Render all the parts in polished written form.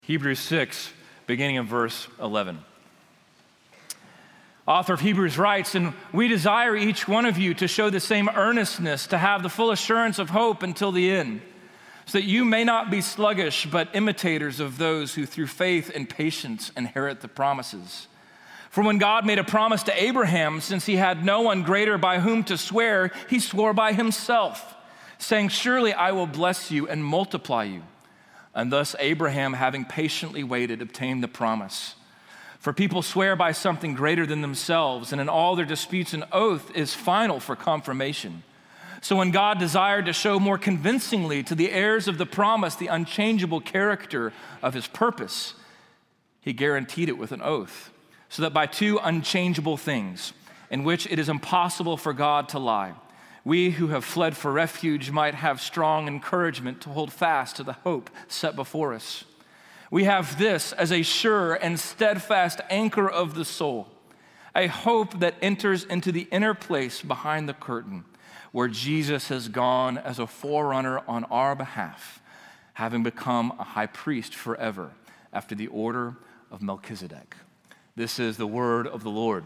Hebrews 6, beginning of verse 11. Author of Hebrews writes, "And we desire each one of you to show the same earnestness, to have the full assurance of hope until the end, so that you may not be sluggish, but imitators of those who through faith and patience inherit the promises. For when God made a promise to Abraham, since he had no one greater by whom to swear, he swore by himself, saying, 'Surely I will bless you and multiply you.' And thus Abraham, having patiently waited, obtained the promise. For people swear by something greater than themselves, and in all their disputes an oath is final for confirmation. So when God desired to show more convincingly to the heirs of the promise the unchangeable character of his purpose, he guaranteed it with an oath, so that by two unchangeable things, in which it is impossible for God to lie, we who have fled for refuge might have strong encouragement to hold fast to the hope set before us. We have this as a sure and steadfast anchor of the soul, a hope that enters into the inner place behind the curtain, where Jesus has gone as a forerunner on our behalf, having become a high priest forever after the order of Melchizedek." This is the word of the Lord.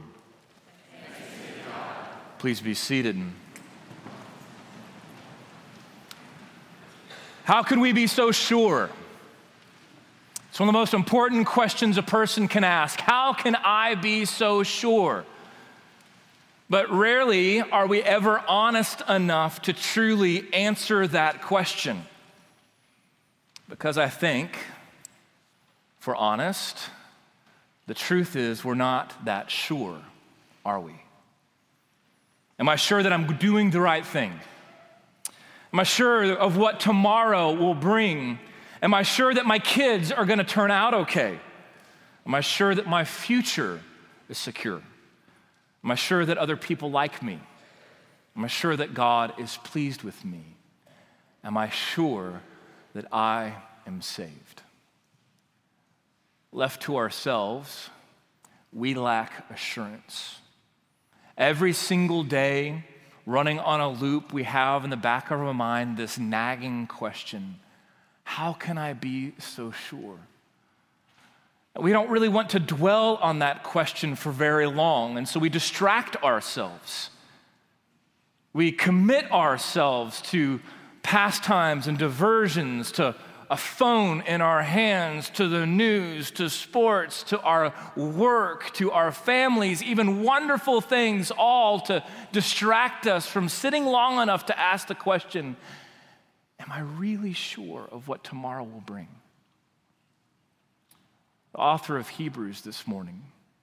Please be seated. How can we be so sure? It's one of the most important questions a person can ask. How can I be so sure? But rarely are we ever honest enough to truly answer that question. Because I think, if we're honest, the truth is we're not that sure, are we? Am I sure that I'm doing the right thing? Am I sure of what tomorrow will bring? Am I sure that my kids are going to turn out okay? Am I sure that my future is secure? Am I sure that other people like me? Am I sure that God is pleased with me? Am I sure that I am saved? Left to ourselves, we lack assurance. Every single day, running on a loop, we have in the back of our mind this nagging question: how can I be so sure? We don't really want to dwell on that question for very long, and so we distract ourselves. We commit ourselves to pastimes and diversions, to a phone in our hands, to the news, to sports, to our work, to our families, even wonderful things, all to distract us from sitting long enough to ask the question, am I really sure of what tomorrow will bring? The author of Hebrews this morning,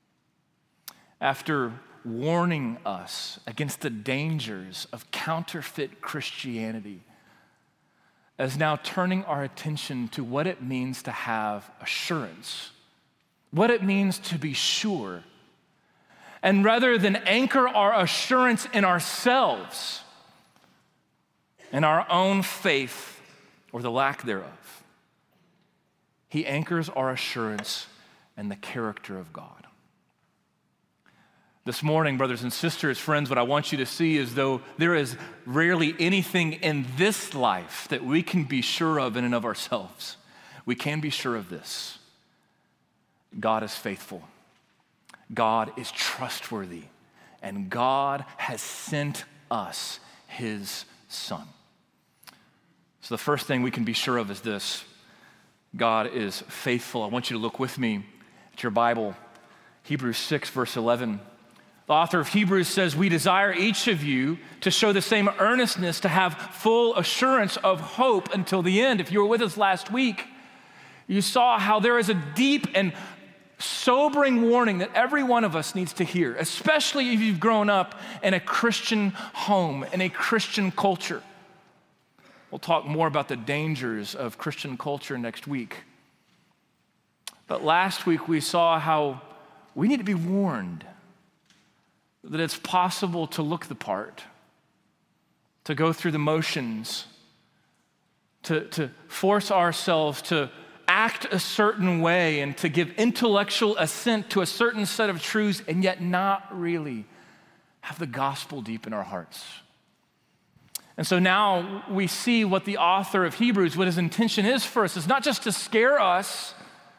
after warning us against the dangers of counterfeit Christianity, is now turning our attention to what it means to have assurance, what it means to be sure. And rather than anchor our assurance in ourselves, in our own faith or the lack thereof, he anchors our assurance in the character of God. This morning, brothers and sisters, friends, what I want you to see is though there is rarely anything in this life that we can be sure of in and of ourselves, we can be sure of this: God is faithful, God is trustworthy, and God has sent us his Son. So the first thing we can be sure of is this: God is faithful. I want you to look with me at your Bible, Hebrews 6, verse 11. The author of Hebrews says, "We desire each of you to show the same earnestness, to have full assurance of hope until the end." If you were with us last week, you saw how there is a deep and sobering warning that every one of us needs to hear, especially if you've grown up in a Christian home, in a Christian culture. We'll talk more about the dangers of Christian culture next week. But last week we saw how we need to be warned that it's possible to look the part, to go through the motions, to force ourselves to act a certain way and to give intellectual assent to a certain set of truths and yet not really have the gospel deep in our hearts. And so now we see what the author of Hebrews, what his intention is for us, is not just to scare us,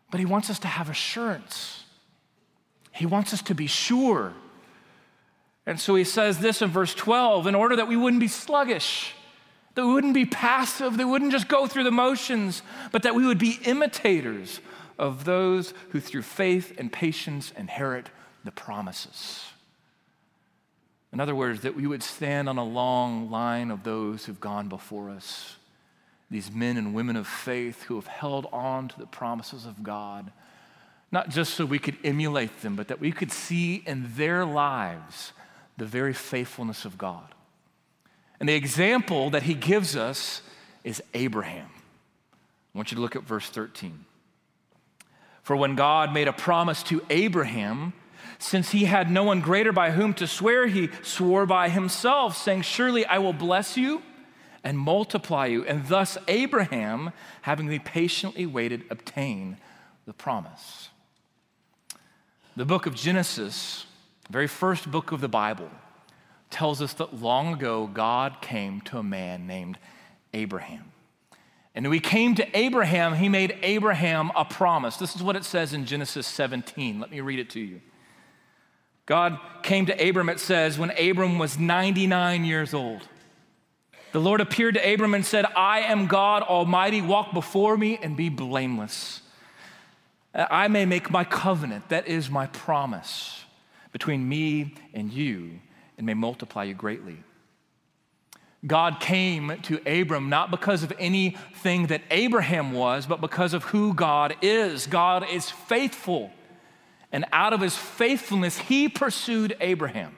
But he wants us to have assurance. He wants us to be sure. And so he says this in verse 12, in order that we wouldn't be sluggish, that we wouldn't be passive, that we wouldn't just go through the motions, but that we would be imitators of those who through faith and patience inherit the promises. In other words, that we would stand on a long line of those who've gone before us, these men and women of faith who have held on to the promises of God, not just so we could emulate them, but that we could see in their lives the very faithfulness of God. And the example that he gives us is Abraham. I want you to look at verse 13. For when God made a promise to Abraham, since he had no one greater by whom to swear, he swore by himself, saying, surely I will bless you and multiply you. And thus Abraham, having patiently waited, obtained the promise. The book of Genesis, the very first book of the Bible, tells us that long ago God came to a man named Abraham. And when he came to Abraham, he made Abraham a promise. This is what it says in Genesis 17. Let me read it to you. God came to Abram, it says, when Abram was 99 years old. The Lord appeared to Abram and said, I am God Almighty, walk before me and be blameless. I may make my covenant, that is my promise, between me and you, and may multiply you greatly. God came to Abram not because of anything that Abraham was, but because of who God is. God is faithful. And out of his faithfulness, he pursued Abraham.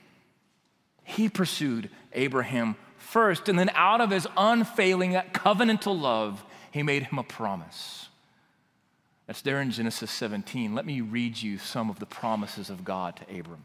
He pursued Abraham first. And then out of his unfailing covenantal love, he made him a promise. That's there in Genesis 17. Let me read you some of the promises of God to Abram.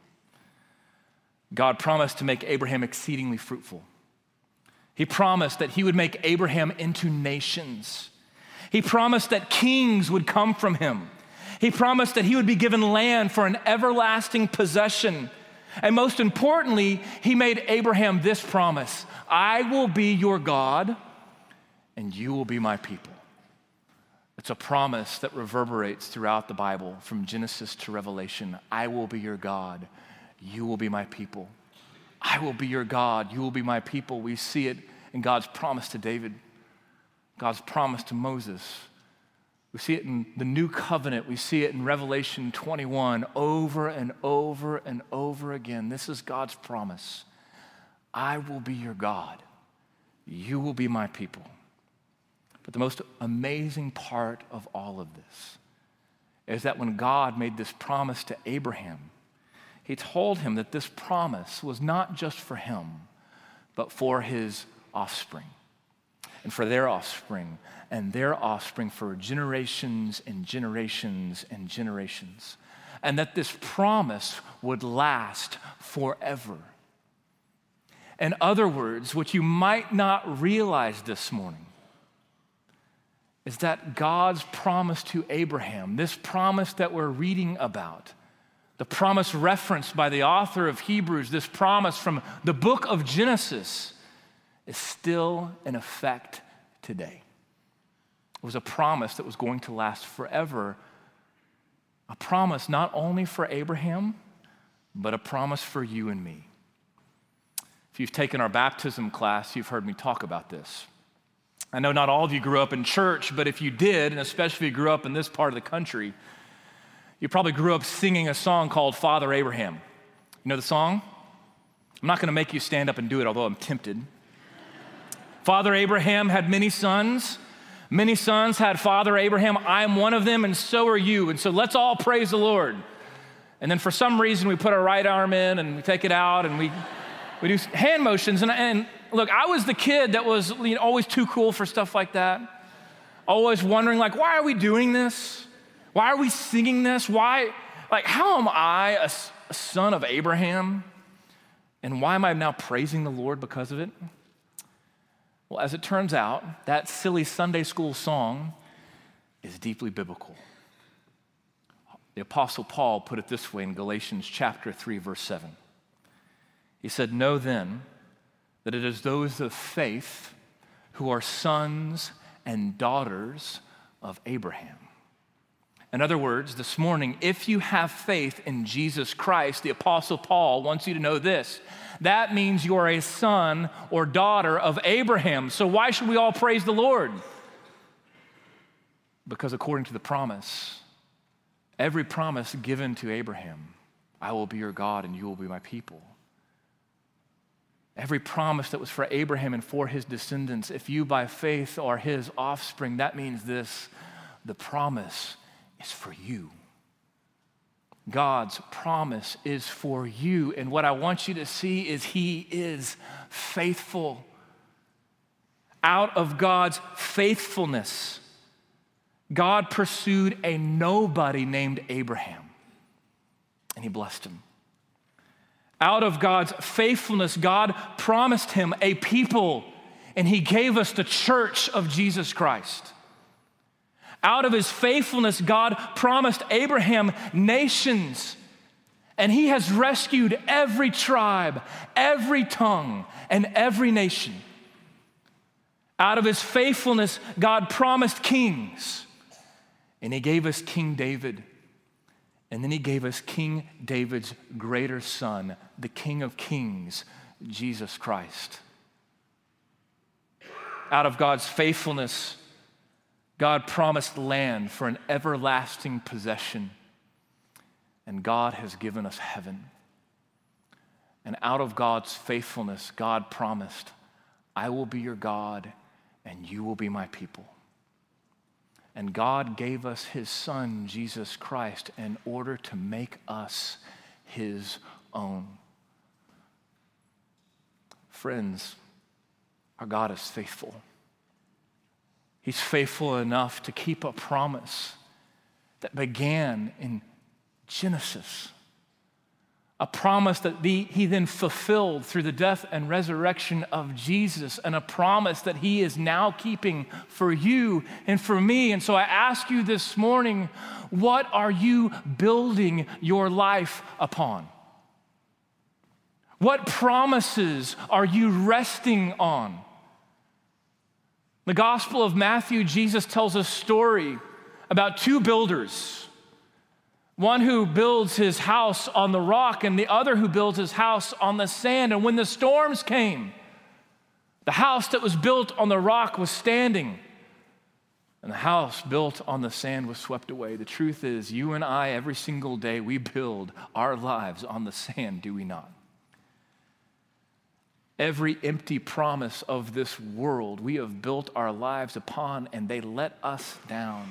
God promised to make Abraham exceedingly fruitful. He promised that he would make Abraham into nations. He promised that kings would come from him. He promised that he would be given land for an everlasting possession. And most importantly, he made Abraham this promise: I will be your God and you will be my people. It's a promise that reverberates throughout the Bible from Genesis to Revelation. I will be your God, you will be my people. I will be your God, you will be my people. We see it in God's promise to David, God's promise to Moses. We see it in the new covenant. We see it in Revelation 21 over and over and over again. This is God's promise. I will be your God. You will be my people. But the most amazing part of all of this is that when God made this promise to Abraham, he told him that this promise was not just for him, but for his offspring, and for their offspring, and their offspring for generations and generations and generations. And that this promise would last forever. In other words, what you might not realize this morning is that God's promise to Abraham, this promise that we're reading about, the promise referenced by the author of Hebrews, this promise from the book of Genesis, is still in effect today. It was a promise that was going to last forever, a promise not only for Abraham, but a promise for you and me. If you've taken our baptism class, you've heard me talk about this. I know not all of you grew up in church, but if you did, and especially if you grew up in this part of the country, you probably grew up singing a song called Father Abraham. You know the song? I'm not going to make you stand up and do it, although I'm tempted. Father Abraham had many sons. Many sons had Father Abraham. I am one of them, and so are you. And so let's all praise the Lord. And then for some reason, we put our right arm in, and we take it out, and we do hand motions. And look, I was the kid that was always too cool for stuff like that. Always wondering, why are we doing this? Why are we singing this? Why, how am I a son of Abraham? And why am I now praising the Lord because of it? Well, as it turns out, that silly Sunday school song is deeply biblical. The Apostle Paul put it this way in Galatians chapter 3, verse 7. He said, know then that it is those of faith who are sons and daughters of Abraham. In other words, this morning, if you have faith in Jesus Christ, the Apostle Paul wants you to know this. That means you are a son or daughter of Abraham. So why should we all praise the Lord? Because according to the promise, every promise given to Abraham, I will be your God and you will be my people. Every promise that was for Abraham and for his descendants, if you by faith are his offspring, that means this: the promise is for you. God's promise is for you. And what I want you to see is he is faithful. Out of God's faithfulness, God pursued a nobody named Abraham, and he blessed him. Out of God's faithfulness, God promised him a people, and he gave us the church of Jesus Christ. Out of his faithfulness, God promised Abraham nations, and he has rescued every tribe, every tongue, and every nation. Out of his faithfulness, God promised kings, and he gave us King David. And then he gave us King David's greater son, the King of Kings, Jesus Christ. Out of God's faithfulness, God promised land for an everlasting possession, and God has given us heaven. And out of God's faithfulness, God promised, I will be your God, and you will be my people. And God gave us his son, Jesus Christ, in order to make us his own. Friends, our God is faithful. He's faithful enough to keep a promise that began in Genesis. A promise that he then fulfilled through the death and resurrection of Jesus, and a promise that he is now keeping for you and for me. And so I ask you this morning, what are you building your life upon? What promises are you resting on? The Gospel of Matthew, Jesus tells a story about two builders. One who builds his house on the rock and the other who builds his house on the sand. And when the storms came, the house that was built on the rock was standing, and the house built on the sand was swept away. The truth is, you and I, every single day, we build our lives on the sand, do we not? Every empty promise of this world we have built our lives upon, and they let us down.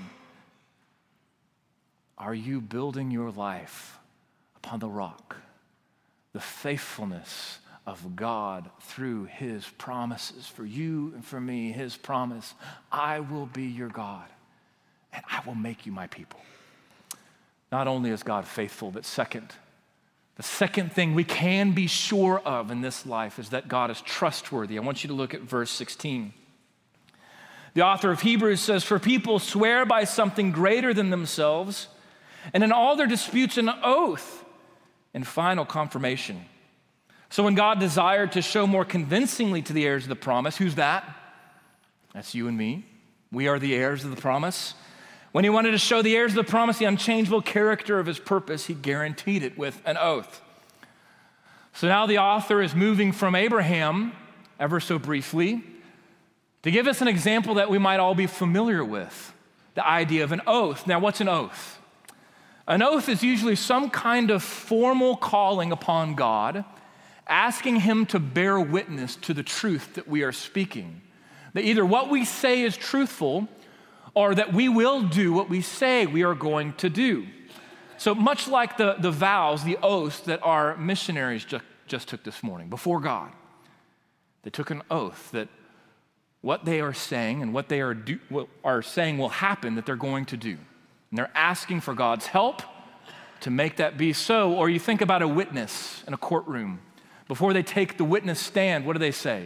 Are you building your life upon the rock, the faithfulness of God through his promises for you and for me? His promise, I will be your God, and I will make you my people. Not only is God faithful, but the second thing we can be sure of in this life is that God is trustworthy. I want you to look at verse 16. The author of Hebrews says, "For people swear by something greater than themselves, and in all their disputes an oath and final confirmation." So when God desired to show more convincingly to the heirs of the promise, who's that? That's you and me. We are the heirs of the promise. When he wanted to show the heirs of the promise the unchangeable character of his purpose, he guaranteed it with an oath. So now the author is moving from Abraham, ever so briefly, to give us an example that we might all be familiar with, the idea of an oath. Now, what's an oath? An oath is usually some kind of formal calling upon God, asking him to bear witness to the truth that we are speaking. That either what we say is truthful, or that we will do what we say we are going to do. So much like the vows, the oaths that our missionaries just took this morning before God. They took an oath that what they are saying and what they are saying will happen, that they're going to do. And they're asking for God's help to make that be so. Or you think about a witness in a courtroom. Before they take the witness stand, what do they say?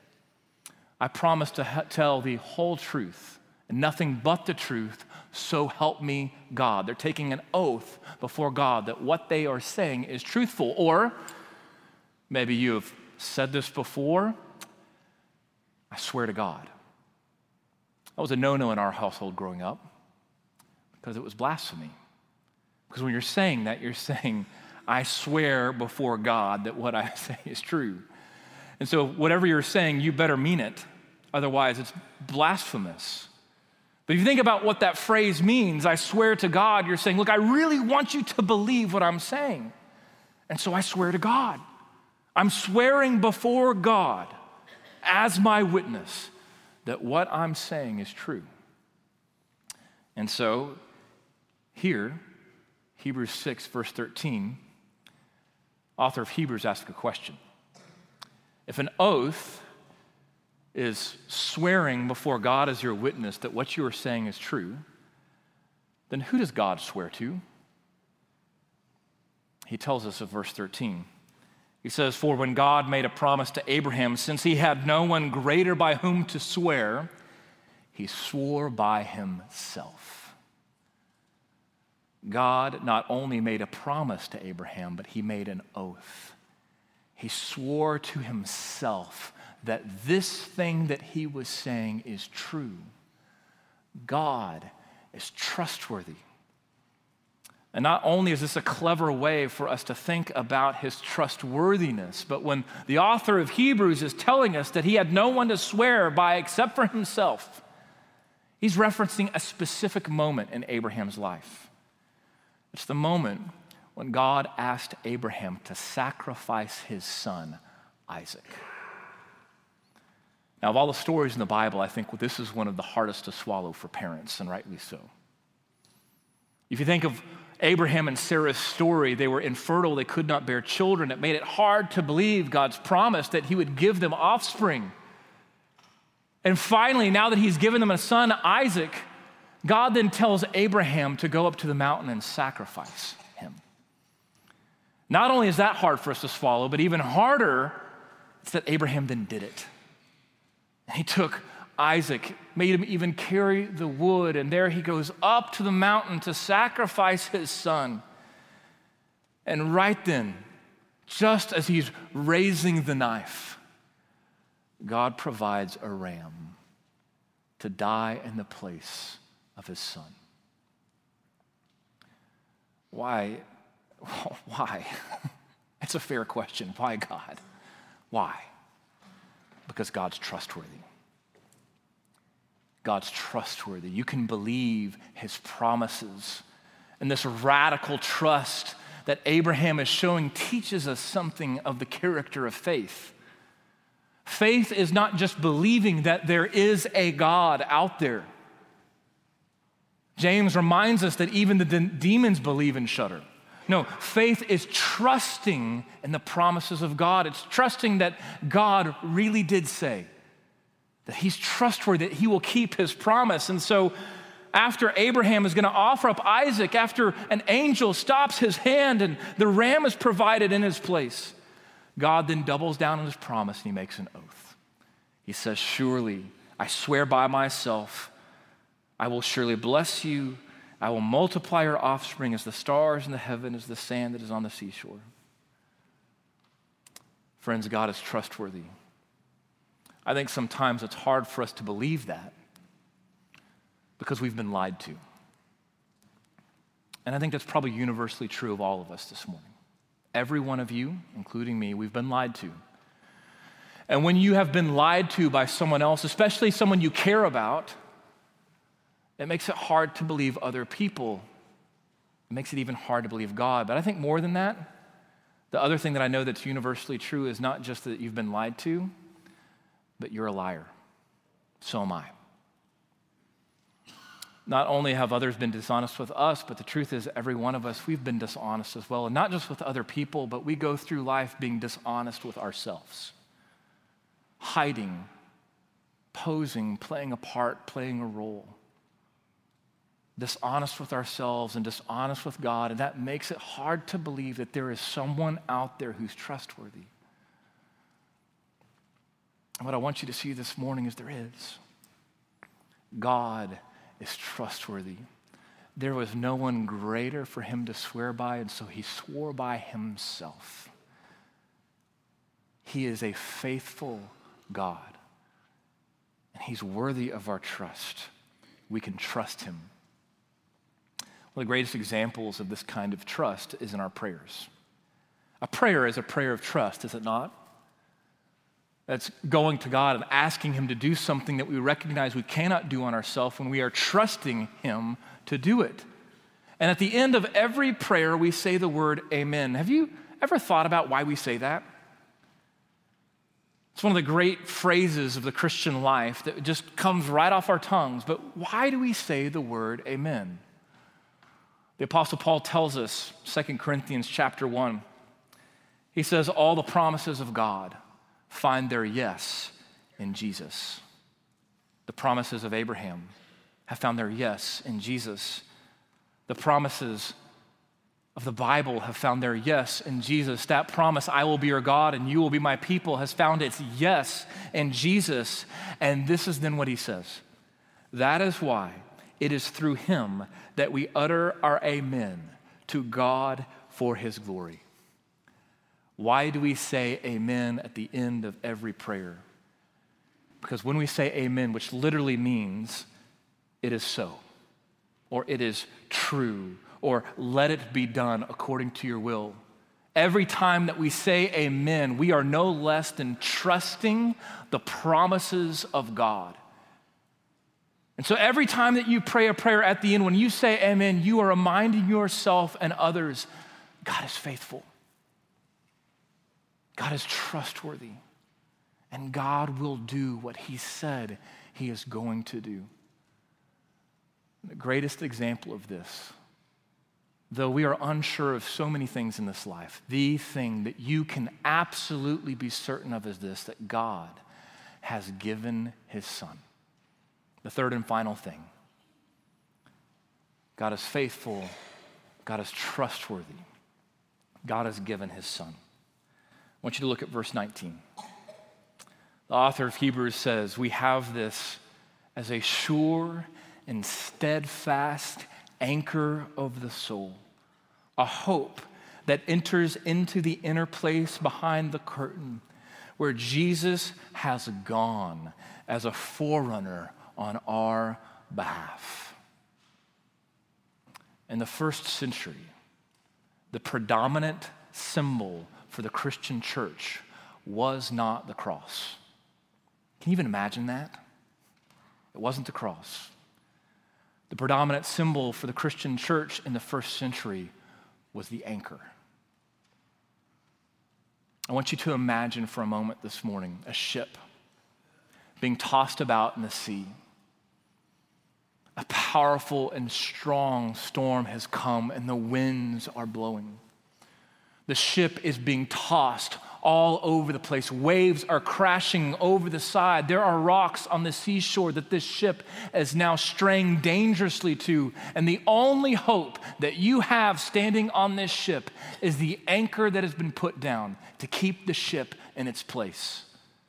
I promise to tell the whole truth and nothing but the truth, so help me God. They're taking an oath before God that what they are saying is truthful. Or maybe you have said this before, I swear to God. That was a no-no in our household growing up. Because it was blasphemy. Because when you're saying that, you're saying, I swear before God that what I say is true. And so whatever you're saying, you better mean it. Otherwise, it's blasphemous. But if you think about what that phrase means, I swear to God, you're saying, look, I really want you to believe what I'm saying. And so I swear to God. I'm swearing before God as my witness that what I'm saying is true. And so here, Hebrews 6, verse 13, author of Hebrews asks a question. If an oath is swearing before God as your witness that what you are saying is true, then who does God swear to? He tells us of verse 13. He says, for when God made a promise to Abraham, since he had no one greater by whom to swear, he swore by himself. God not only made a promise to Abraham, but he made an oath. He swore to himself that this thing that he was saying is true. God is trustworthy. And not only is this a clever way for us to think about his trustworthiness, but when the author of Hebrews is telling us that he had no one to swear by except for himself, he's referencing a specific moment in Abraham's life. It's the moment when God asked Abraham to sacrifice his son, Isaac. Now, of all the stories in the Bible, I think this is one of the hardest to swallow for parents, and rightly so. If you think of Abraham and Sarah's story, they were infertile, they could not bear children. It made it hard to believe God's promise that he would give them offspring. And finally, now that he's given them a son, Isaac, God then tells Abraham to go up to the mountain and sacrifice him. Not only is that hard for us to swallow, but even harder, it's that Abraham then did it. And he took Isaac, made him even carry the wood, and there he goes up to the mountain to sacrifice his son. And right then, just as he's raising the knife, God provides a ram to die in the place of his son. Why? Why? It's a fair question. Why God? Why? Because God's trustworthy. God's trustworthy. You can believe his promises. And this radical trust that Abraham is showing teaches us something of the character of faith. Faith is not just believing that there is a God out there. James reminds us that even the demons believe and shudder. No, faith is trusting in the promises of God. It's trusting that God really did say, that he's trustworthy, that he will keep his promise. And so after Abraham is going to offer up Isaac, after an angel stops his hand and the ram is provided in his place, God then doubles down on his promise and he makes an oath. He says, surely, I swear by myself, I will surely bless you. I will multiply your offspring as the stars in the heaven, as the sand that is on the seashore. Friends, God is trustworthy. I think sometimes it's hard for us to believe that because we've been lied to. And I think that's probably universally true of all of us this morning. Every one of you, including me, we've been lied to. And when you have been lied to by someone else, especially someone you care about, it makes it hard to believe other people. It makes it even hard to believe God. But I think more than that, the other thing that I know that's universally true is not just that you've been lied to, but you're a liar. So am I. Not only have others been dishonest with us, but the truth is every one of us, we've been dishonest as well. And not just with other people, but we go through life being dishonest with ourselves. Hiding, posing, playing a part, playing a role. Dishonest with ourselves and dishonest with God, and that makes it hard to believe that there is someone out there who's trustworthy. And what I want you to see this morning is there is. God is trustworthy. There was no one greater for him to swear by, and so he swore by himself. He is a faithful God, and he's worthy of our trust. We can trust him. One of the greatest examples of this kind of trust is in our prayers. A prayer is a prayer of trust, is it not? That's going to God and asking him to do something that we recognize we cannot do on ourselves when we are trusting him to do it. And at the end of every prayer, we say the word amen. Have you ever thought about why we say that? It's one of the great phrases of the Christian life that just comes right off our tongues. But why do we say the word amen? The Apostle Paul tells us, 2 Corinthians chapter 1, he says, all the promises of God find their yes in Jesus. The promises of Abraham have found their yes in Jesus. The promises of the Bible have found their yes in Jesus. That promise, I will be your God and you will be my people, has found its yes in Jesus. And this is then what he says. That is why it is through him that we utter our amen to God for his glory. Why do we say amen at the end of every prayer? Because when we say amen, which literally means it is so, or it is true, or let it be done according to your will. Every time that we say amen, we are no less than trusting the promises of God. And so every time that you pray a prayer at the end, when you say amen, you are reminding yourself and others, God is faithful. God is trustworthy. And God will do what he said he is going to do. The greatest example of this, though we are unsure of so many things in this life, the thing that you can absolutely be certain of is this, that God has given his son. The third and final thing, God is faithful, God is trustworthy, God has given his son. I want you to look at verse 19. The author of Hebrews says, we have this as a sure and steadfast anchor of the soul, a hope that enters into the inner place behind the curtain where Jesus has gone as a forerunner on our behalf. In the first century, the predominant symbol for the Christian church was not the cross. Can you even imagine that? It wasn't the cross. The predominant symbol for the Christian church in the first century was the anchor. I want you to imagine for a moment this morning a ship being tossed about in the sea. A powerful and strong storm has come and the winds are blowing. The ship is being tossed all over the place. Waves are crashing over the side. There are rocks on the seashore that this ship is now straying dangerously to. And the only hope that you have standing on this ship is the anchor that has been put down to keep the ship in its place.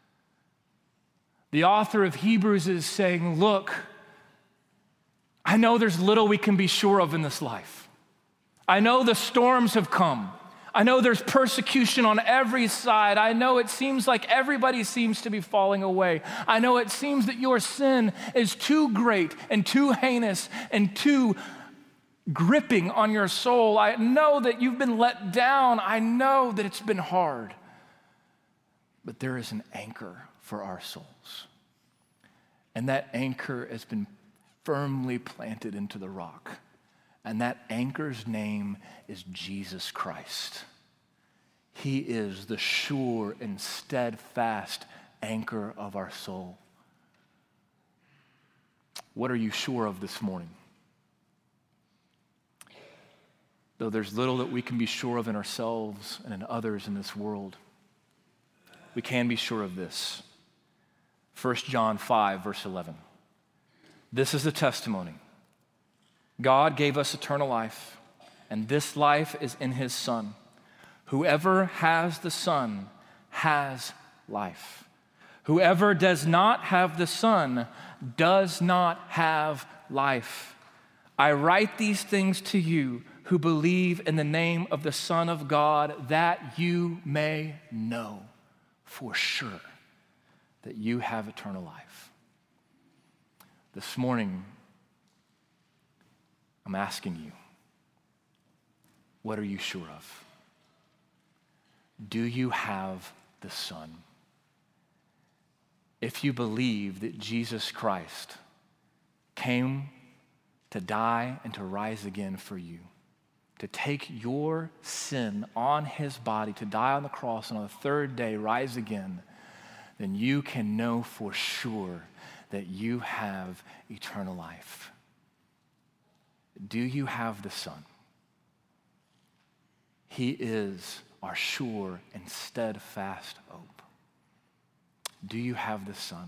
The author of Hebrews is saying, look, I know there's little we can be sure of in this life. I know the storms have come. I know there's persecution on every side. I know it seems like everybody seems to be falling away. I know it seems that your sin is too great and too heinous and too gripping on your soul. I know that you've been let down. I know that it's been hard. But there is an anchor for our souls. And that anchor has been firmly planted into the rock. And that anchor's name is Jesus Christ. He is the sure and steadfast anchor of our soul. What are you sure of this morning? Though there's little that we can be sure of in ourselves and in others in this world, we can be sure of this. 1 John 5, verse 11. This is the testimony. God gave us eternal life, and this life is in his Son. Whoever has the Son has life. Whoever does not have the Son does not have life. I write these things to you who believe in the name of the Son of God, that you may know for sure that you have eternal life. This morning, I'm asking you, What are you sure of? Do you have the Son? If you believe that Jesus Christ came to die and to rise again for you, to take your sin on his body, to die on the cross, and on the third day rise again, then you can know for sure that you have eternal life. Do you have the Son? He is our sure and steadfast hope. Do you have the Son?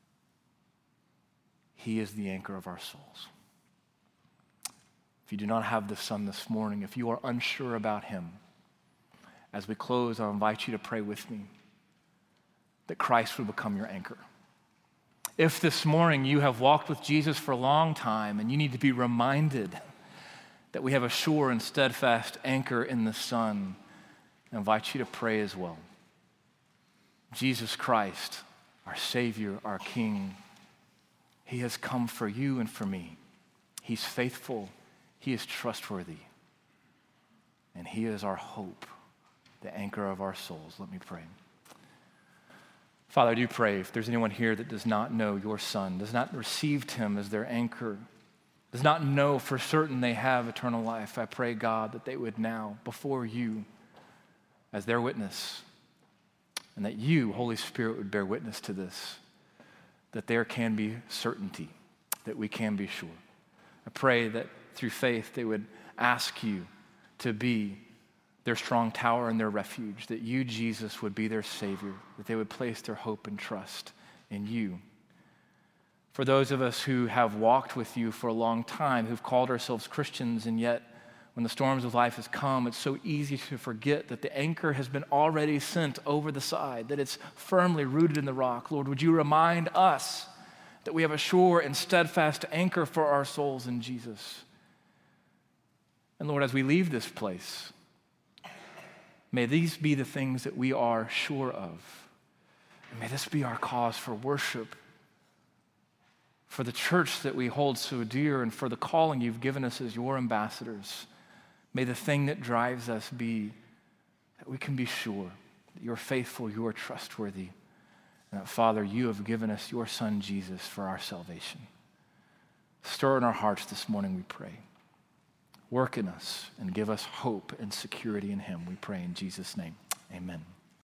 He is the anchor of our souls. If you do not have the Son this morning, if you are unsure about him, as we close, I'll invite you to pray with me that Christ would become your anchor. If this morning you have walked with Jesus for a long time and you need to be reminded that we have a sure and steadfast anchor in the Son, I invite you to pray as well. Jesus Christ, our Savior, our King, he has come for you and for me. He's faithful, he is trustworthy, and he is our hope, the anchor of our souls. Let me pray. Father, I do pray if there's anyone here that does not know your Son, does not receive him as their anchor, does not know for certain they have eternal life, I pray, God, that they would now, before you, as their witness, and that you, Holy Spirit, would bear witness to this, that there can be certainty, that we can be sure. I pray that through faith they would ask you to be their strong tower and their refuge, that you, Jesus, would be their Savior, that they would place their hope and trust in you. For those of us who have walked with you for a long time, who've called ourselves Christians, and yet when the storms of life has come, it's so easy to forget that the anchor has been already sent over the side, that it's firmly rooted in the rock. Lord, would you remind us that we have a sure and steadfast anchor for our souls in Jesus? And Lord, as we leave this place, may these be the things that we are sure of. And may this be our cause for worship, for the church that we hold so dear, and for the calling you've given us as your ambassadors. May the thing that drives us be that we can be sure that you're faithful, you are trustworthy, and that, Father, you have given us your Son, Jesus, for our salvation. Stir in our hearts this morning, we pray. Work in us and give us hope and security in him, we pray in Jesus' name. Amen.